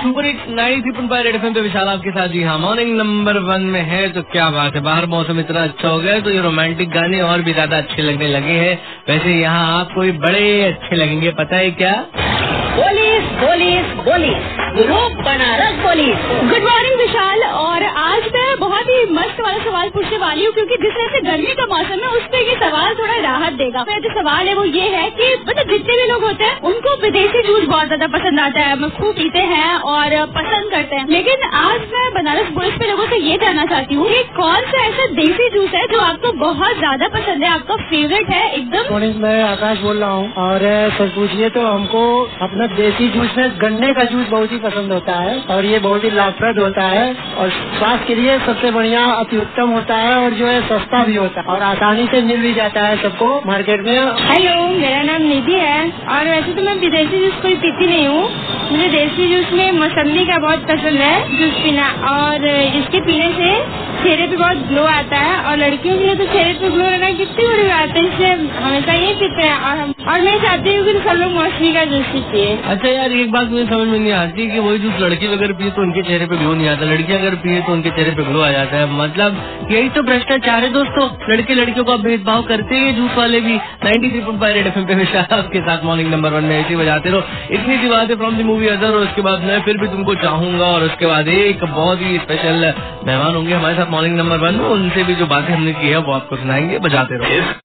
Super hit 93.5 red FM पे विशाल आपके साथ। जी हाँ, मॉर्निंग नंबर 1 में है तो क्या बात है, बाहर मौसम इतना अच्छा हो गया तो ये रोमांटिक गाने और भी ज्यादा अच्छे लगने लगे हैं। वैसे यहाँ आपको भी बड़े अच्छे लगेंगे, पता है क्या? Police police police group Banaras police. Good morning Vishal. और आज मैं बहुत ही मस्त वाला सवाल पूछने वाली हूँ, क्योंकि जिस तरह से गर्मी का मौसम है उस पे ये सवाल थोड़ा राहत देगा। मेरा जो सवाल है वो ये है कि मतलब जितने भी लोग होते हैं उनको विदेशी जूस बहुत ज्यादा पसंद आता है, खूब पीते हैं और पसंद करते हैं। लेकिन आज मैं बनारस पुलिस पे लोगों से ये जानना चाहती हूँ कि कौन सा ऐसा देसी जूस है जो आपको बहुत ज्यादा पसंद है, आपका फेवरेट है एकदम। मैं आकाश बोल रहा हूँ और सच पूछिए तो हमको अपना देसी जूस में गन्ने का जूस बहुत ही पसंद होता है और ये बहुत ही लाभप्रद होता है और स्वास्थ्य के लिए सबसे बढ़िया अति उत्तम होता है और जो है सस्ता भी होता है और आसानी से मिल भी जाता है सबको मार्केट में। हेलो, मेरा नाम निधि है और वैसे तो मैं विदेशी जूस कोई पीती नहीं हूँ। मुझे देसी जूस में मौसमी का बहुत पसंद है जूस पीना, और इसके पीने से चेहरे पे बहुत ग्लो आता है और लड़कियों के लिए तो चेहरे पे ग्लो रहना कितनी बड़ी बात है, इसलिए हमेशा ये पीते हैं। और मैं चाहती हूँ कि सब लोग मौसमी का जूस पीते। अच्छा यार, एक बात मुझे समझ में नहीं आती कि वही जूस लड़की अगर पिए तो उनके चेहरे पे ग्लो नहीं आता, लड़की अगर पिए तो उनके चेहरे पे ग्लो आ जाता है। मतलब यही तो भ्रष्टाचार है दोस्तों, लड़के लड़कियों का भेदभाव करते हैं जूस वाले भी। 93.5 रेड एफएम पे विशाल आपके साथ मॉर्निंग नंबर 1 में ऐसी बजाते रहो। इतनी सी बात है फ्रॉम द मूवी अदर, और उसके बाद मैं फिर भी तुमको चाहूंगा, और उसके बाद एक बहुत ही स्पेशल मेहमान होंगे हमारे साथ मॉर्निंग नंबर 1 में, उनसे भी जो बातें हमने की है वो आपको सुनाएंगे। बजाते रहो।